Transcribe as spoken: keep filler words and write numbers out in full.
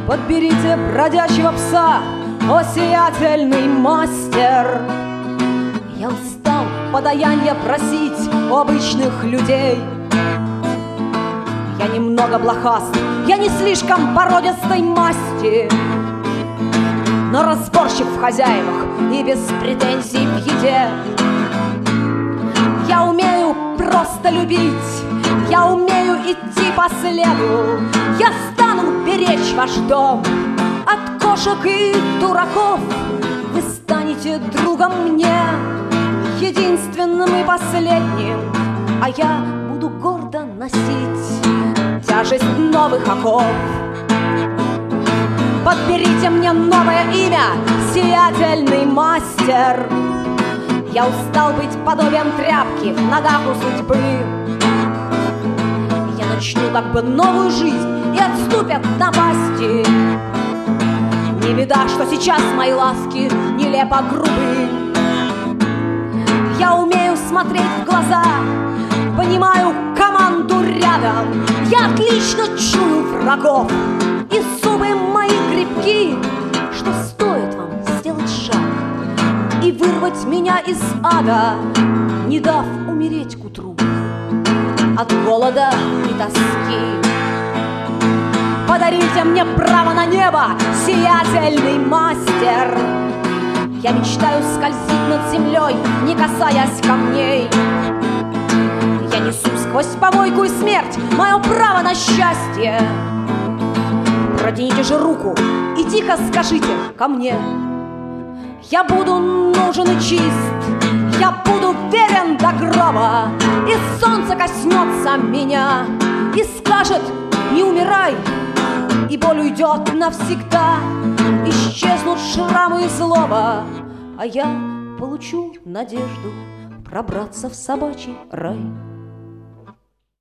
Подберите бродячего пса, о сиятельный мастер. Я устал подаянья просить у обычных людей. Я немного блохаст, я не слишком породистой масти, но разборчив в хозяевах и без претензий в еде. Я умею просто любить, я умею идти по следу. Я стану беречь ваш дом от кошек и дураков. Вы станете другом мне, единственным и последним, а я буду гордо носить тяжесть новых оков. Подберите мне новое имя, сиятельный мастер. Я устал быть подобием тряпки в ногах у судьбы. Я начну как бы новую жизнь, и отступят напасти. Не беда, что сейчас мои ласки нелепо грубы. Я умею смотреть в глаза, понимаю команду рядом. Я отлично чую врагов, и зубы мои крепки. Что стоит вам сделать шаг и вырвать меня из ада, не дав умереть к утру от голода и тоски? Подарите мне право на небо, сиятельный мастер. Я мечтаю скользить над землей, не касаясь камней. Я несу сквозь помойку и смерть мое право на счастье. Протяните же руку и тихо скажите ко мне: я буду нужен и чист, я буду верен до гроба. И солнце коснется меня и скажет: не умирай. И боль уйдет навсегда, исчезнут шрамы и злоба, а я получу надежду пробраться в собачий рай.